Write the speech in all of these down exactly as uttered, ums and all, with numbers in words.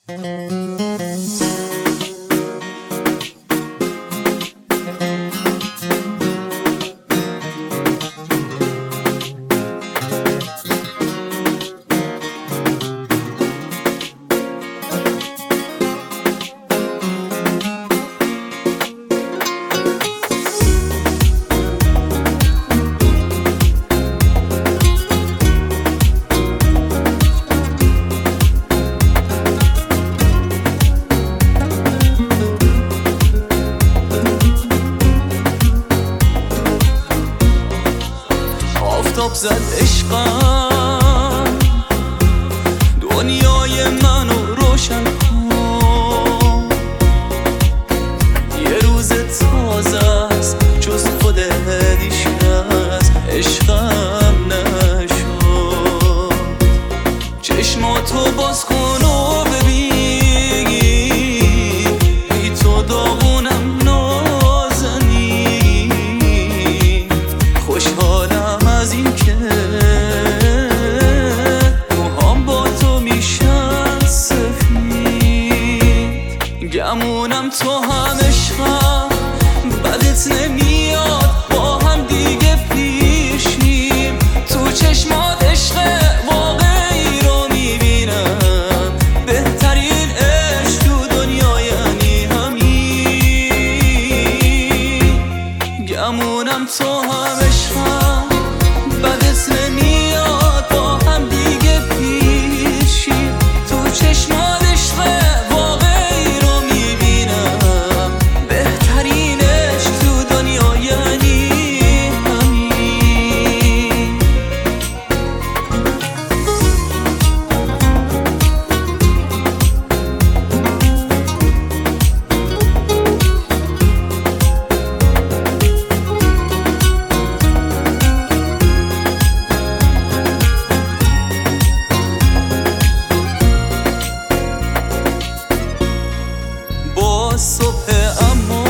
آفتاب زد عشقم دنیای منو روشن کن. یه روز تازه است جز خودت هیچ کس عشقم نشد. چشماتو باز کن و ببین بی تو داغونم نازنی. خوشحالم از این که موهام با تو میشن سفید. گمونم تو هم عشقم بدت نمیاد با هم دیگه پیشیم. تو چشمات عشق واقعی رو میبینم. بهترین عشق تو دنیا یعنی همین. گمونم تو هم عشقم بدت نمیاد با هم دیگه پیشیم. تو چشمات عشق واقعی رو میبینم. بهترین عشق تو دنیا یعنی همین. با صبح اما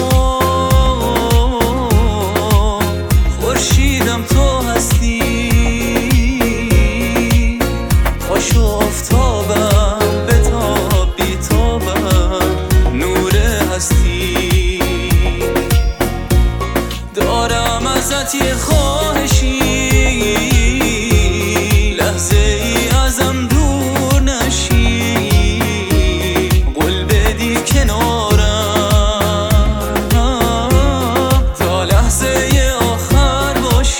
خورشیدم تو هستی. پاشو آفتابم بتاب بیتابم نور هستی. دارم ازت یه خواهشی لحظه ای ازم دور نشی. قول بدی کنارم تا لحظه آخر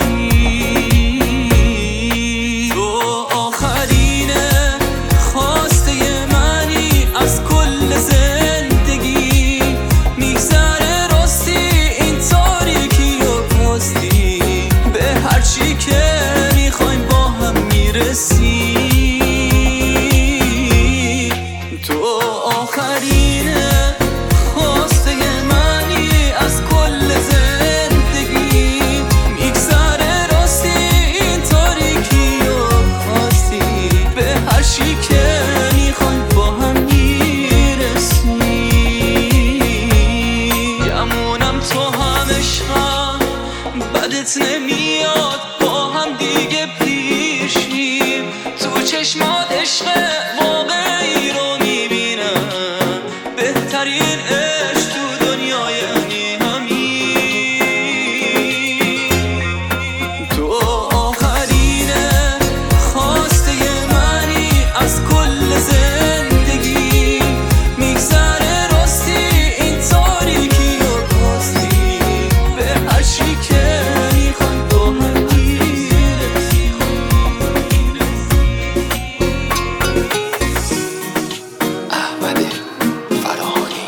باشی. تو آخرینه خواسته منی از کل زندگی. میگذره راستی این تاریکی و پاستی. به هرچی که میخوایم با هم میرسی. تو آخرینه خواسته منی از کل زندگی. میگذره راستی این تاریکی و خواستی. به هرچی که میخوایم با هم میرسی. گمونم تو هم عشقم بدت نمیاد با هم دیگه پیشیم. تو چشمات عشق واقعی رو میبینم. بهترین عشق تو دنیا یعنی همین. تو آخرینه خواسته منی از کل زندگی. میگذره راستی این تاریکی و پاستی. به هرچی که میخوایم با هم میرسی. احمد فراهانی.